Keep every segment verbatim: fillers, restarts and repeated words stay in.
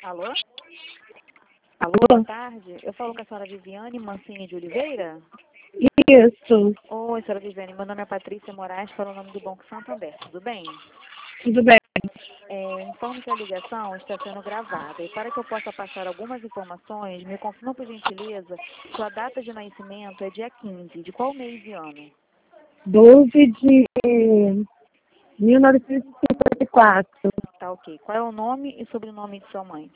Alô? Alô, boa tarde. Eu falo com a senhora Viviane Mancini de Oliveira? Isso, Oi, senhora Viviane. Meu nome é Patrícia Moraes, para o nome do Banco Santander. Tudo bem? tudo bem. É, informo que a ligação está sendo gravada. E para que eu possa passar algumas informações, me confirma, por gentileza, sua data de nascimento é dia quinze. De qual mês e ano? doze de mil novecentos e cinquenta e quatro. Tá ok. Qual é o nome e sobrenome de sua mãe?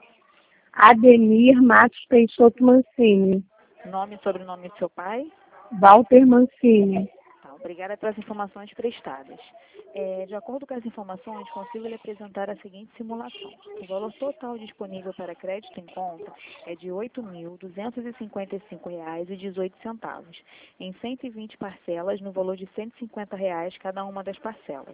Ademir Matos Peixoto Mancini. Nome e sobrenome de seu pai? Walter Mancini. Tá, obrigada pelas informações prestadas. É, de acordo com as informações, consigo lhe apresentar a seguinte simulação. O valor total disponível para crédito em conta é de oito mil duzentos e cinquenta e cinco reais e dezoito centavos, em cento e vinte parcelas no valor de cento e cinquenta reais cada uma das parcelas.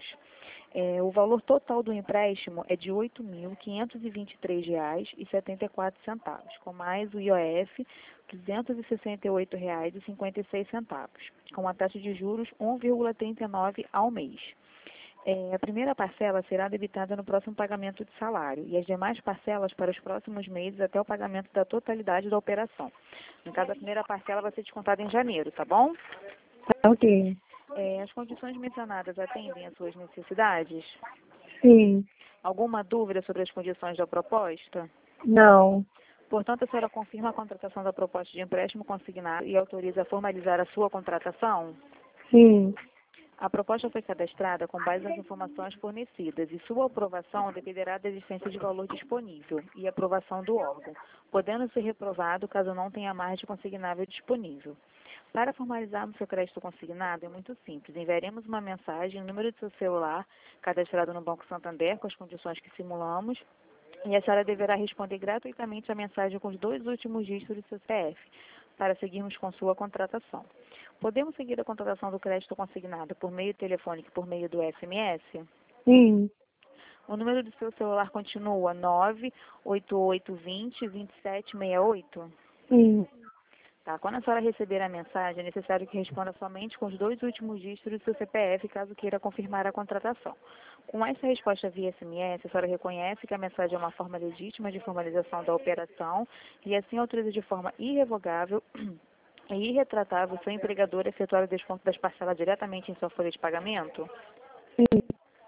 É, o valor total do empréstimo é de oito mil quinhentos e vinte e três reais e setenta e quatro centavos, com mais o I O F, duzentos e sessenta e oito reais e cinquenta e seis centavos, com uma taxa de juros um vírgula trinta e nove ao mês. É, a primeira parcela será debitada no próximo pagamento de salário e as demais parcelas para os próximos meses até o pagamento da totalidade da operação. No caso, a primeira parcela vai ser descontada em janeiro, tá bom? Tá ok. É, as condições mencionadas atendem às suas necessidades? Sim. Alguma dúvida sobre as condições da proposta? Não. Portanto, a senhora confirma a contratação da proposta de empréstimo consignado e autoriza a formalizar a sua contratação? Sim. A proposta foi cadastrada com base nas informações fornecidas e sua aprovação dependerá da existência de valor disponível e aprovação do órgão, podendo ser reprovado caso não tenha margem consignável disponível. Para formalizarmos seu crédito consignado é muito simples. Enviaremos uma mensagem, o número de seu celular, cadastrado no Banco Santander, com as condições que simulamos, e a senhora deverá responder gratuitamente a mensagem com os dois últimos dígitos do seu C P F, para seguirmos com sua contratação. Podemos seguir a contratação do crédito consignado por meio telefônico e por meio do S M S? Sim. O número do seu celular continua nove oito oito dois zero, dois sete seis oito? Sim. Tá. Quando a senhora receber a mensagem, é necessário que responda somente com os dois últimos dígitos do seu C P F, caso queira confirmar a contratação. Com essa resposta via S M S, a senhora reconhece que a mensagem é uma forma legítima de formalização da operação e assim autoriza de forma irrevogável e irretratável seu empregador a efetuar o desconto das parcelas diretamente em sua folha de pagamento? Sim.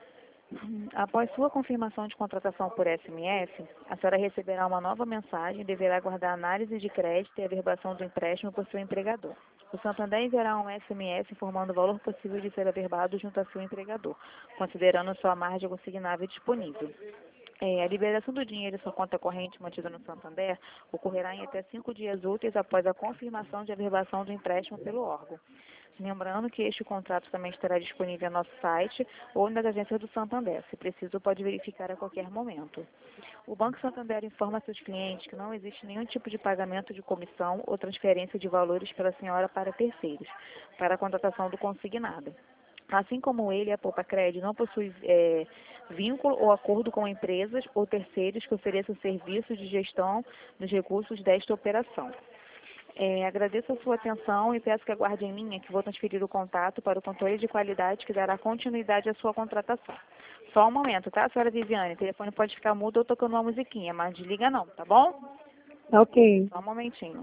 Após sua confirmação de contratação por S M S, a senhora receberá uma nova mensagem e deverá aguardar a análise de crédito e a averbação do empréstimo por seu empregador. O Santander enviará um S M S informando o valor possível de ser averbado junto a seu empregador, considerando sua margem consignável disponível. É, a liberação do dinheiro em sua conta corrente mantida no Santander ocorrerá em até cinco dias úteis após a confirmação de averbação do empréstimo pelo órgão. Lembrando que este contrato também estará disponível no nosso site ou nas agências do Santander. Se preciso, pode verificar a qualquer momento. O Banco Santander informa a seus clientes que não existe nenhum tipo de pagamento de comissão ou transferência de valores pela senhora para terceiros, para a contratação do consignado. Assim como ele, a Poupa Cred não possui é, vínculo ou acordo com empresas ou terceiros que ofereçam serviços de gestão dos recursos desta operação. É, agradeço a sua atenção e peço que aguarde em linha que vou transferir o contato para o controle de qualidade que dará continuidade à sua contratação. Só um momento, tá, senhora Viviane? O telefone pode ficar mudo ou tocando uma musiquinha, mas desliga não, tá bom? Tá ok. Só um momentinho.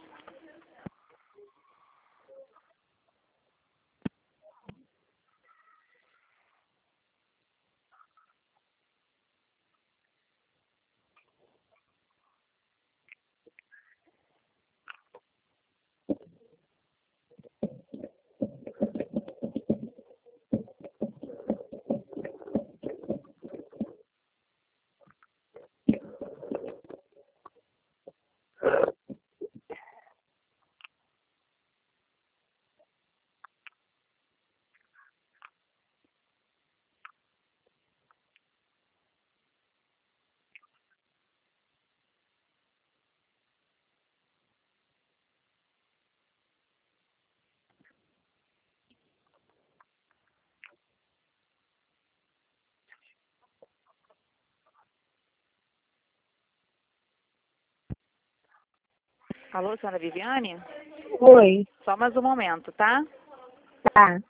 Alô, senhora Viviane? Oi. Só mais um momento, tá? Tá.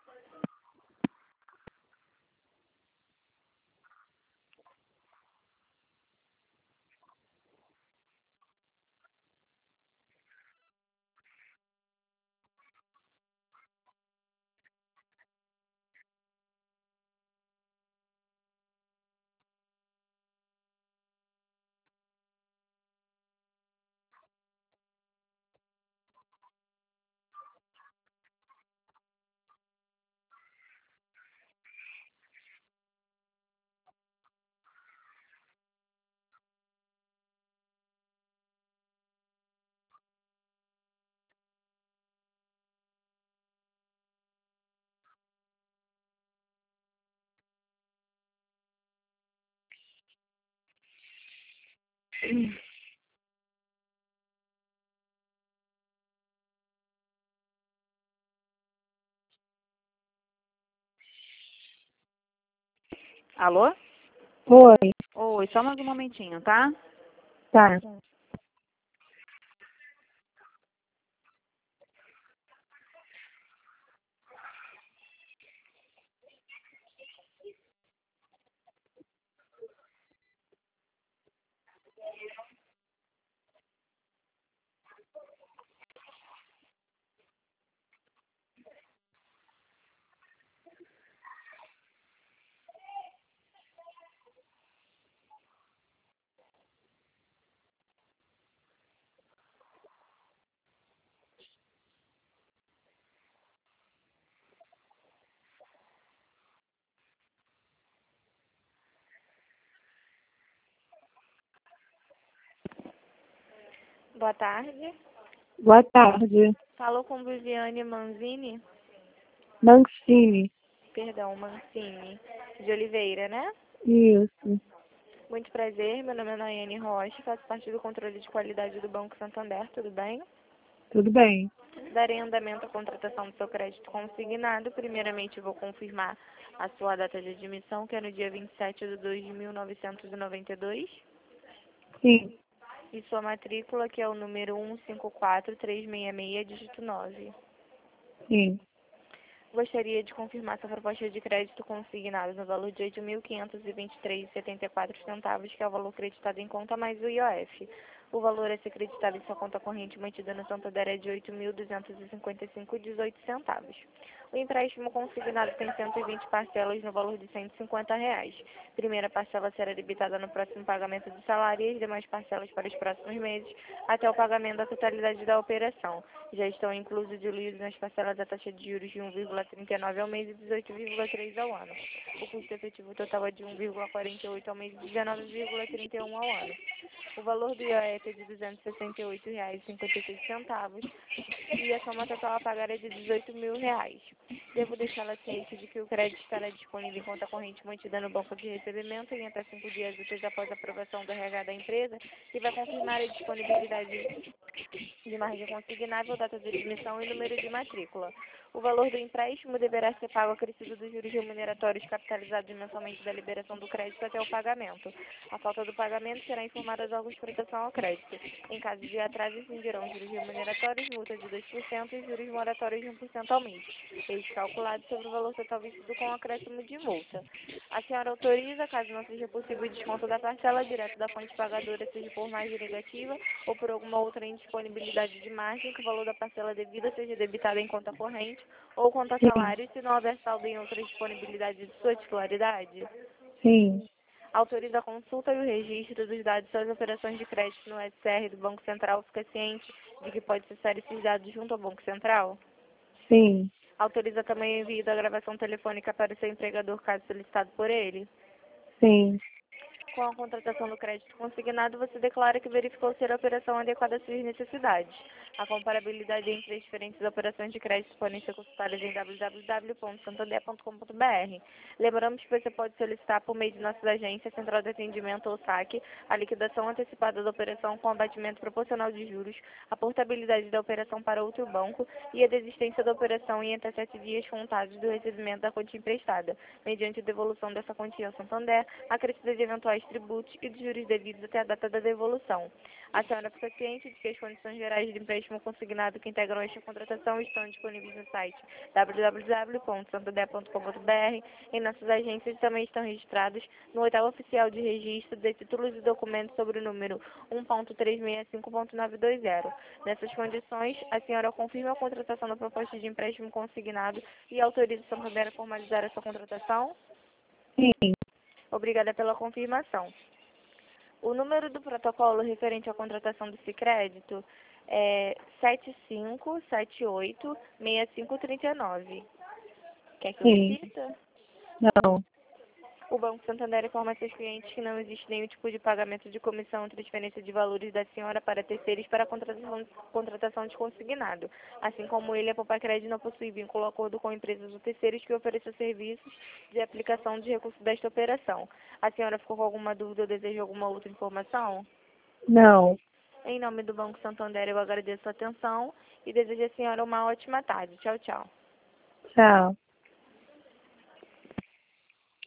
Alô? Oi. Oi, só mais um momentinho, tá? Tá. Boa tarde. Boa tarde. Falou com Viviane Manzini? Mancini. Perdão, Mancini. De Oliveira, né? Isso. Muito prazer, meu nome é Nayane Rocha, faço parte do controle de qualidade do Banco Santander, tudo bem? Tudo bem. Darei andamento à contratação do seu crédito consignado. Primeiramente, vou confirmar a sua data de admissão, que é no dia vinte e sete de dois de mil novecentos e noventa e dois. Sim. E sua matrícula, que é o número um cinco quatro três seis seis, dígito nove. Sim. Gostaria de confirmar sua proposta de crédito consignado no valor de oito mil quinhentos e vinte e três reais e setenta e quatro centavos, que é o valor creditado em conta mais o I O F. O valor a ser creditado em sua conta corrente mantida no Santander é de oito mil duzentos e cinquenta e cinco reais e dezoito centavos. O empréstimo consignado tem cento e vinte parcelas no valor de cento e cinquenta reais. Primeira parcela será debitada no próximo pagamento do salário e as demais parcelas para os próximos meses, até o pagamento da totalidade da operação. Já estão inclusos diluídos nas parcelas a taxa de juros de um vírgula trinta e nove ao mês e dezoito vírgula três ao ano. O custo efetivo total é de um vírgula quarenta e oito ao mês e dezenove vírgula trinta e um ao ano. O valor do I O F é de duzentos e sessenta e oito reais e cinquenta e seis centavos e a soma total a pagar é de dezoito mil reais. Devo deixá-la ciente de que o crédito estará disponível em conta corrente mantida no banco de recebimento em até cinco dias úteis após a aprovação do R H da empresa e vai confirmar a disponibilidade de margem consignável, data de admissão e número de matrícula. O valor do empréstimo deverá ser pago acrescido dos juros remuneratórios capitalizados mensalmente da liberação do crédito até o pagamento. A falta do pagamento será informada aos órgãos de proteção ao crédito. Em caso de atraso, incidirão juros remuneratórios, multa de dois por cento e juros moratórios de um por cento ao mês, este calculado sobre o valor total vencido com acréscimo de multa. A senhora autoriza, caso não seja possível o desconto da parcela direto da fonte pagadora, seja por margem negativa ou por alguma outra indisponibilidade de margem, que o valor da parcela devida seja debitado em conta corrente ou conta Sim. salário, se não houver saldo em outra disponibilidade de sua titularidade. Sim. Autoriza a consulta e o registro dos dados de suas operações de crédito no S C R do Banco Central. Fica ciente de que pode acessar esses dados junto ao Banco Central? Sim. Autoriza também o envio da gravação telefônica para o seu empregador, caso solicitado por ele? Sim. Com a contratação do crédito consignado, você declara que verificou ser a operação adequada às suas necessidades. A comparabilidade entre as diferentes operações de crédito podem ser consultadas em w w w ponto santander ponto com ponto b r. Lembramos que você pode solicitar por meio de nossas agências, Central de Atendimento ou saque, a liquidação antecipada da operação com abatimento proporcional de juros, a portabilidade da operação para outro banco e a desistência da operação em até sete dias contados do recebimento da quantia emprestada, mediante devolução dessa quantia ao Santander, acrescida de eventuais tributos e dos juros devidos até a data da devolução. A senhora fica ciente de que as condições gerais de empréstimo consignado que integram esta contratação estão disponíveis no site w w w ponto santander ponto com ponto b r. Em nossas agências também estão registrados no edital oficial de registro de títulos e documentos sobre o número um ponto trezentos e sessenta e cinco ponto novecentos e vinte. Nessas condições, a senhora confirma a contratação da proposta de empréstimo consignado e autoriza o Santander a formalizar essa contratação? Sim. Obrigada pela confirmação. O número do protocolo referente à contratação desse crédito é sete cinco sete oito seis cinco três nove. Quer que eu Sim. repita? Não. O Banco Santander informa a seus clientes que não existe nenhum tipo de pagamento de comissão ou transferência de valores da senhora para terceiros para a contratação, contratação de consignado. Assim como ele, a Popacred não possui vínculo ou acordo com empresas ou terceiros que ofereçam serviços de aplicação de recursos desta operação. A senhora ficou com alguma dúvida ou deseja alguma outra informação? Não. Em nome do Banco Santander, eu agradeço a atenção e desejo à senhora uma ótima tarde. Tchau, tchau. Tchau.